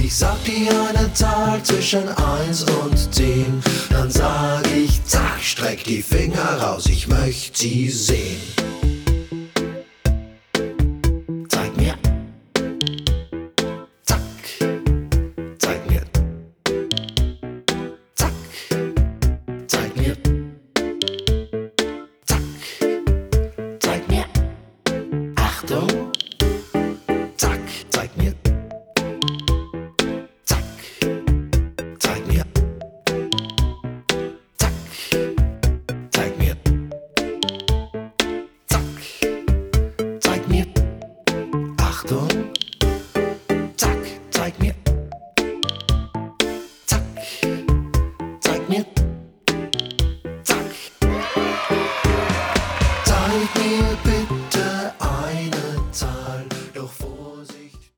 Ich sag dir eine Zahl zwischen 1 und 10. Dann sag ich, zack, streck die Finger raus, ich möchte sie sehen.